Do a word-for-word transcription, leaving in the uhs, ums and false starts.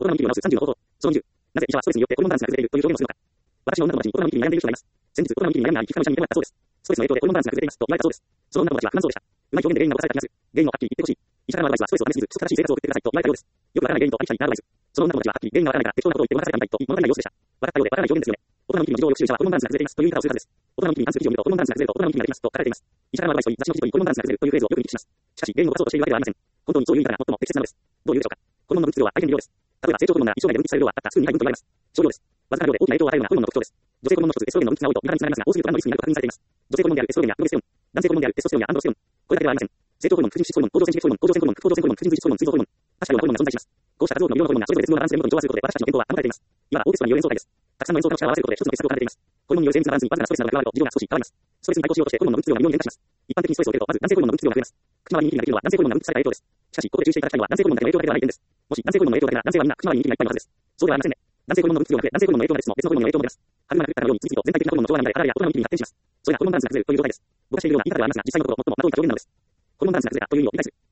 大人のニキビを直すさんじゅうの方法。そのにじゅう。なぜ医者はストレスによってホルモンバランスが崩れるという表現をするのか。私の女友達に大人のニキビに悩んでいる人がいます。先日、大人のニキビに悩む皮膚科の医者に見てもらったそうです。ストレスの影響でホルモンバランスが崩れていますと言われたそうです。その女友達は不満そうでした。うまい表現で原因が起こされた気がする。原因をはっきり言ってほしい。医者からのアドバイスはストレスを溜めすぎず、規則正しい生活を送ってくださいと言われたようです。よくわからない原因と医者にアドバイス。その女友達ははっきり原因がわからないから適当なことを言ってごまかされたみたいと言い物足りない様子でした。わかったようでわからない表現ですよね。大人のニキビの事情をよく知る医者はホルモンバランスが崩れていますという言い方をするはずです。大人のニキビに関する記事を見るとホルモンバランスが崩れると大人のニキビになりますと書かれています。医者からのアドバイスといい雑誌の記事といいホルモンバランスが崩れるというフレーズをよく耳にします。しかし原因を起こそうとしているわけではありません。本当にそういう言い方が最も適切なのです。どういうでしょうか。ホルモンの分泌量は大変微量です。例えば成長ホルモンなら一生涯で分泌される量はたった数ミリ単位分と言われます。少量です。わずかな量で大きな影響を与えるようなホルモンの特徴です。女性ホルモンの一つエストロゲンの分泌が多いと言い方につながりますが、多すぎるとがんのリスクになると確認されています。女性ホルモンであるエストロゲンやプロゲステロン、男性ホルモンであるテストステロンやアンドロステロン、これだけではありません。成長ホルモン、婦人質ホルモン、甲状腺脂質ホルモン、甲状腺ホルモン、副甲状腺ホルモン、婦人質ホルモン、水臓ホルモン、他社用なホルモンが存在します。こうした数多くの医療ホルモンがそれぞれ絶妙なバランスで元に調和することで私たちの健康は保たれています。いわばオーケストラによる演奏会です。たくさんの演奏家の力を合わせることで一つの傑作を奏でています。ホルモンによる精密なバランスにわずかなストレスなどが加わると事情が少し変わります。ストレスに対抗しようとしてホルモンの分泌量が微妙に変化します。一般的にストレスを受けるとまず男性ホルモンの分泌量が増えます。口周りにニキビができるのは男性ホルモンが分泌された影響です。しかし、ここで注意していただきたいのは男性ホルモンだけの影響だけではない点です。もし男性ホルモンの影響だけなら男性はみんな口周りにニキビがいっぱいのはずです。そうではありませんね。男性ホルモンの分泌量が増え、男性ホルモンの影響が出つつも別のホルモンの影響も出ます。春が来たかのように次々と全体的なホルモンの調和が乱れ、体や大人のニキビに発展します。それがホルモンバランスが崩れるという状態です。ぼかしているような言い方ではありますが、実際のところ最も的を射止めるのです。ホルモンバランスが崩れたという意味を理解する。